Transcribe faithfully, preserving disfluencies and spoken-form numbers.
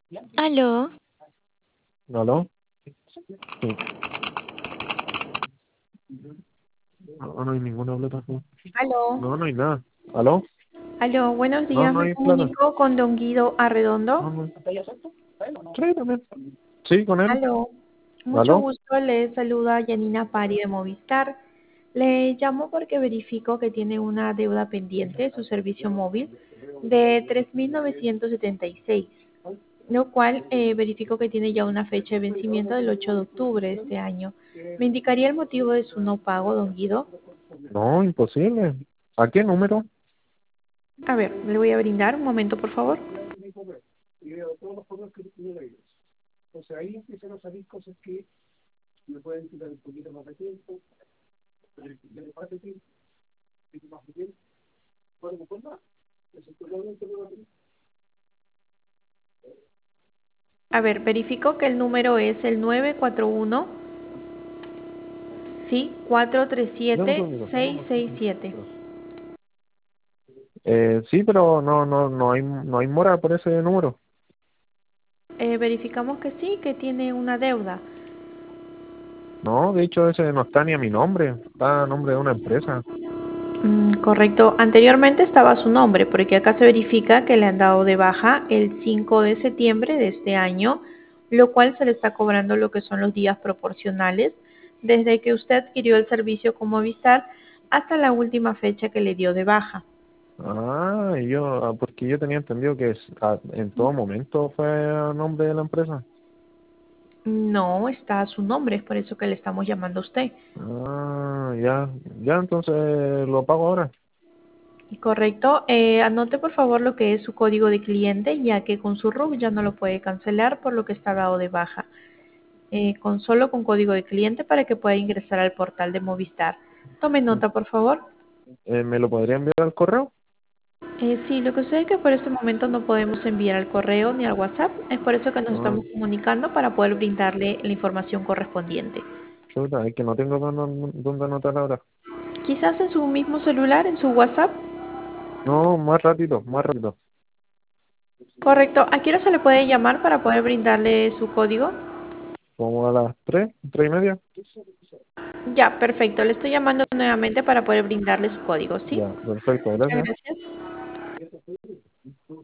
¿Aló? ¿Aló? Sí. No, no hay ninguna plata. No, Aló, no no hay nada. ¿Aló? aló, buenos No, días, no me hay plata. comunico con Don Guido No, Arredondo. no. Sí, también. Sí, con él. Aló, mucho ¿Aló? gusto, le saluda Yanina Pari de Movistar. Le llamo porque verifico que tiene una deuda pendiente de su servicio móvil de tres mil novecientos setenta y seis, lo cual eh, verifico que tiene ya una fecha de vencimiento del ocho de octubre de este año. ¿Me indicaría el motivo de su no pago, Don Guido? No, imposible. ¿A qué número? A ver, le voy a brindar un momento, por favor. A ver, verifico que el número es el nueve cuatro uno, sí, cuatro tres Dame un siete segundo. seis seis siete. Eh, sí, pero no, no, no hay, no hay mora por ese número. Eh, verificamos que sí, que tiene una deuda. No, de hecho ese no está ni a mi nombre. Está a nombre de una empresa. Mm, correcto. Anteriormente estaba su nombre, porque acá se verifica que le han dado de baja el cinco de septiembre de este año, lo cual se le está cobrando lo que son los días proporcionales desde que usted adquirió el servicio con Movistar hasta la última fecha que le dio de baja. Ah, y yo, ah, porque yo tenía entendido que es- ah, en todo momento fue a nombre de la empresa. No está a su nombre, es por eso que le estamos llamando a usted. Ah, ya, ya entonces lo pago ahora. Correcto. Eh, anote por favor lo que es su código de cliente, ya que con su R U C ya no lo puede cancelar por lo que está dado de baja. Eh, con solo con código de cliente para que pueda ingresar al portal de Movistar. Tome nota, por favor. Eh, ¿me lo podría enviar al correo? Eh, sí, lo que sucede es que por este momento no podemos enviar al correo ni al WhatsApp. Es por eso que nos Ah, estamos comunicando para poder brindarle la información correspondiente. chuta, es que no tengo dónde, dónde anotar ahora. Quizás en su mismo celular, en su WhatsApp. No, más rápido, más rápido. Correcto. ¿A qué hora se le puede llamar para poder brindarle su código? Como a las tres, tres y media. Ya, perfecto. Le estoy llamando nuevamente para poder brindarle su código, ¿sí? Ya, perfecto, Muchas gracias. gracias.